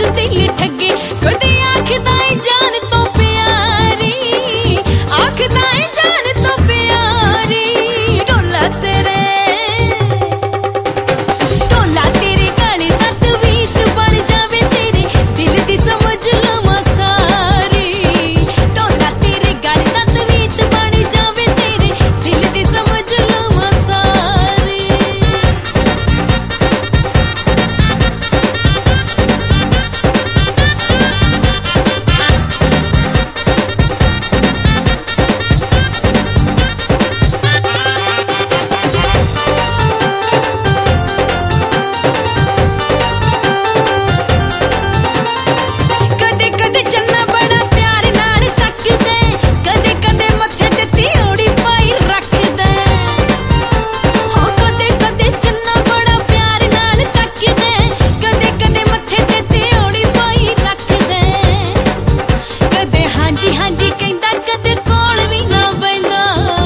दिल ठगे कदे आखदा है जान तो प्यारी आखदा है जान तो प्यारी ढोला तेरे गले दा तवीत बन जावे तेरे दिल दी समझ लवां सारी ढोला तेरे गले दा तवीत बन जावे तेरे दिल दी समझ लवां सारी हांजी कहंदा कदे कोल भी ना बैंदा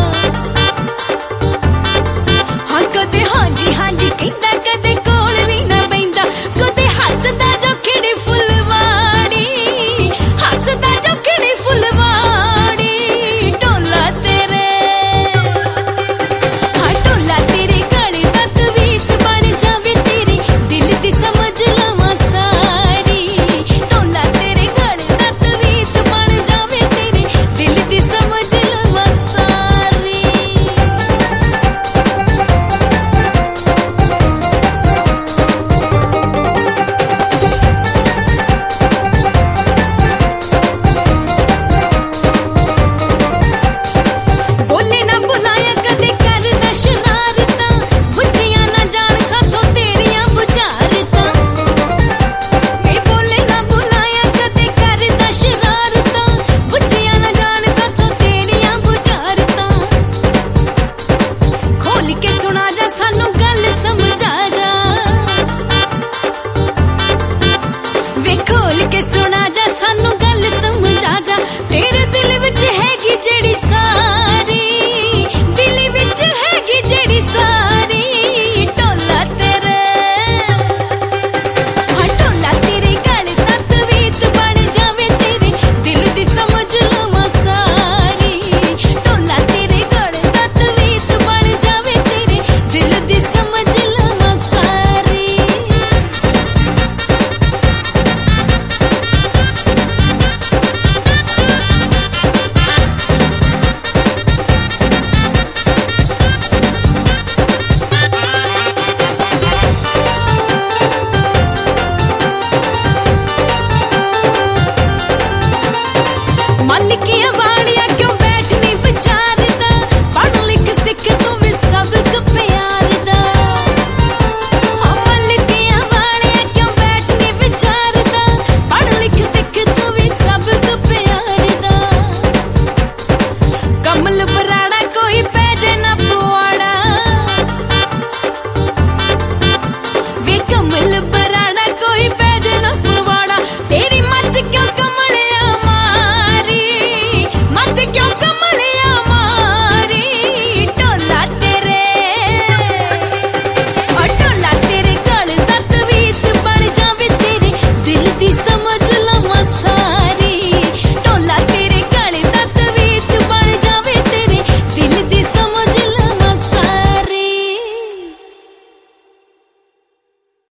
हां कदे हांजी कहंदा कदे कोल भी ना बैंदा कदे हसदा जो खिड़ी फुलवाड़ी हसदा जो खिड़ी फुलवाड़ी ढोला तेरे हां ढोला तेरे गले दा तवीत बन जावे तेरे दिल दी समझ लवां सारी ढोला तेरे गले दा तवीत बन जावे दिल दी समझ लवां सारी बोले ना बुलाया कदे करदा शरारता बुझिया ना जान साथों तेरियां बुझारता ए बोले ना बुलाया कदे करदा शरारता बुझिया ना जान साथों तेरियां बुझारता खोल के सुना जा सानू गल समझा जा वेखो